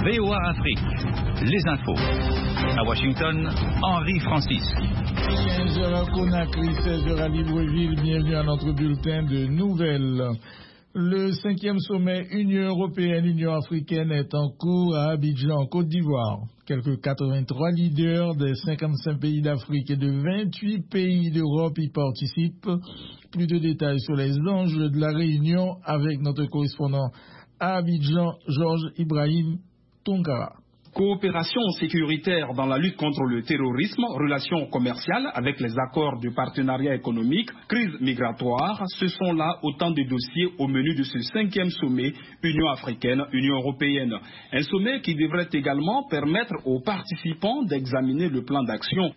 VOA Afrique, les infos. À Washington, Henri Francis. 15h à Conakry, 16h à Libreville. Bienvenue à notre bulletin de nouvelles. Le 5e sommet Union européenne-Union africaine est en cours à Abidjan, Côte d'Ivoire. Quelques 83 leaders des 55 pays d'Afrique et de 28 pays d'Europe y participent. Plus de détails sur les enjeux de la réunion avec notre correspondant à Abidjan, Georges Ibrahim Tounkara. Coopération sécuritaire dans la lutte contre le terrorisme, relations commerciales avec les accords de partenariat économique, crise migratoire, ce sont là autant de dossiers au menu de ce 5e sommet Union africaine-Union européenne. Un sommet qui devrait également permettre aux participants d'examiner le plan d'action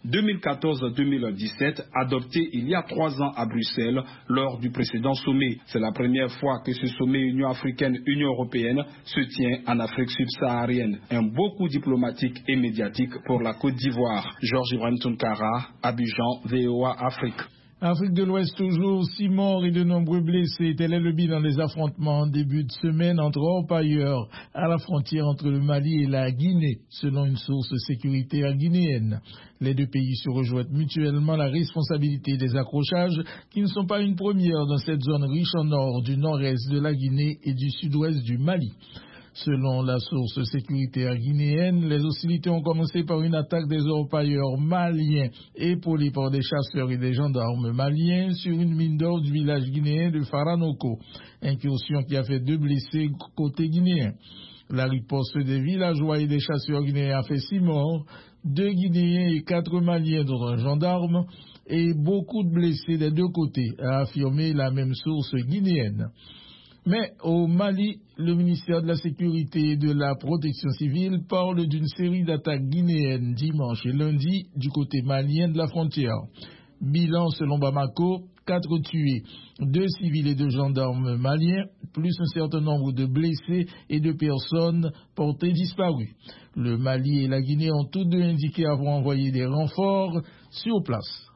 2014-2017 adopté il y a 3 ans à Bruxelles lors du précédent sommet. C'est la première fois que ce sommet Union africaine-Union européenne se tient en Afrique subsaharienne. Un beau coup diplomatique et médiatique pour la Côte d'Ivoire. Georges Ibrahim Tounkara, Abidjan, VOA Afrique. Afrique de l'Ouest toujours, 6 morts et de nombreux blessés. Tel est le bilan des affrontements en début de semaine entre orpailleurs à la frontière entre le Mali et la Guinée, selon une source sécuritaire guinéenne. Les deux pays se rejoignent mutuellement la responsabilité des accrochages qui ne sont pas une première dans cette zone riche en or du nord-est de la Guinée et du sud-ouest du Mali. Selon la source sécuritaire guinéenne, les hostilités ont commencé par une attaque des orpailleurs maliens épaulés par des chasseurs et des gendarmes maliens sur une mine d'or du village guinéen de Faranoko. Incursion qui a fait 2 blessés côté guinéen. La riposte des villageois et des chasseurs guinéens a fait 6 morts, 2 Guinéens et 4 Maliens dont un gendarme et beaucoup de blessés des deux côtés, a affirmé la même source guinéenne. Mais au Mali, le ministère de la Sécurité et de la Protection civile parle d'une série d'attaques guinéennes dimanche et lundi du côté malien de la frontière. Bilan selon Bamako, 4 tués, 2 civils et 2 gendarmes maliens, plus un certain nombre de blessés et de personnes portées disparues. Le Mali et la Guinée ont tous deux indiqué avoir envoyé des renforts sur place.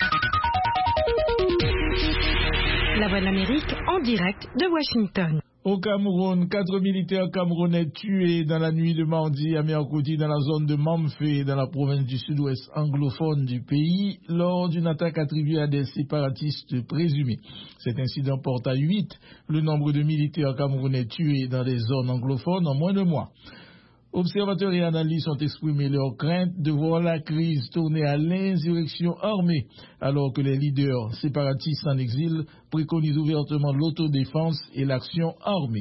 La Voix de l'Amérique en direct de Washington. Au Cameroun, 4 militaires camerounais tués dans la nuit de mardi à mercredi dans la zone de Mamfé, dans la province du sud-ouest anglophone du pays, lors d'une attaque attribuée à des séparatistes présumés. Cet incident porte à 8 le nombre de militaires camerounais tués dans les zones anglophones en moins de mois. Observateurs et analystes ont exprimé leur crainte de voir la crise tourner à l'insurrection armée, alors que les leaders séparatistes en exil préconisent ouvertement l'autodéfense et l'action armée.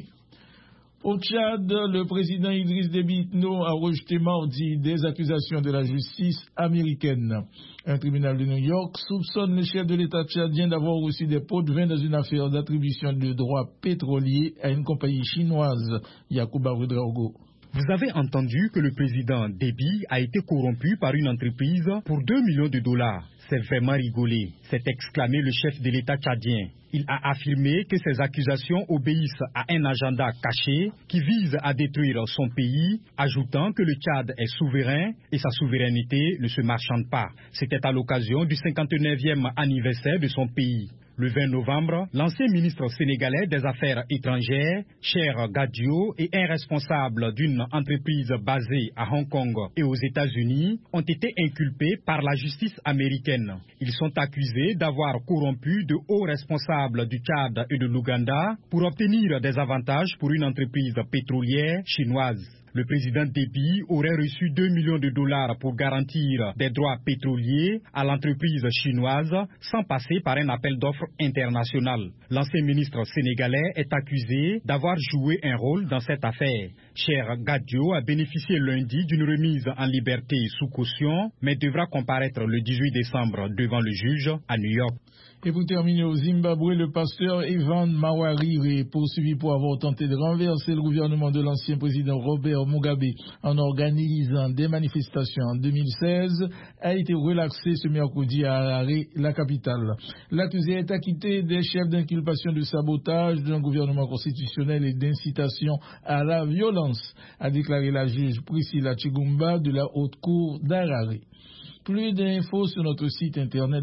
Au Tchad, le président Idriss Déby Itno a rejeté mardi des accusations de la justice américaine. Un tribunal de New York soupçonne le chef de l'État tchadien d'avoir reçu des pots de vin dans une affaire d'attribution de droits pétroliers à une compagnie chinoise, Yacouba Ouedraogo. Vous avez entendu que le président Déby a été corrompu par une entreprise pour 2 millions de dollars. C'est vraiment rigolé, s'est exclamé le chef de l'État tchadien. Il a affirmé que ces accusations obéissent à un agenda caché qui vise à détruire son pays, ajoutant que le Tchad est souverain et sa souveraineté ne se marchande pas. C'était à l'occasion du 59e anniversaire de son pays. Le 20 novembre, l'ancien ministre sénégalais des Affaires étrangères, Cheikh Gadio, et un responsable d'une entreprise basée à Hong Kong et aux États-Unis ont été inculpés par la justice américaine. Ils sont accusés d'avoir corrompu de hauts responsables du Tchad et de l'Ouganda pour obtenir des avantages pour une entreprise pétrolière chinoise. Le président Déby aurait reçu 2 millions de dollars pour garantir des droits pétroliers à l'entreprise chinoise sans passer par un appel d'offres international. L'ancien ministre sénégalais est accusé d'avoir joué un rôle dans cette affaire. Cheikh Gadio a bénéficié lundi d'une remise en liberté sous caution, mais devra comparaître le 18 décembre devant le juge à New York. Et pour terminer, au Zimbabwe, le pasteur Evan Mawarire est poursuivi pour avoir tenté de renverser le gouvernement de l'ancien président Robert Mugabe en organisant des manifestations en 2016, a été relaxé ce mercredi à Harare, la capitale. L'accusé est acquitté des chefs d'inculpation de sabotage d'un gouvernement constitutionnel et d'incitation à la violence, a déclaré la juge Priscilla Chigumba de la Haute Cour d'Harare. Plus d'infos sur notre site internet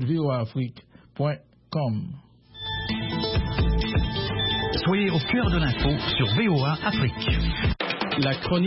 voaafrique.com. Soyez au cœur de l'info sur VOA Afrique. La chronique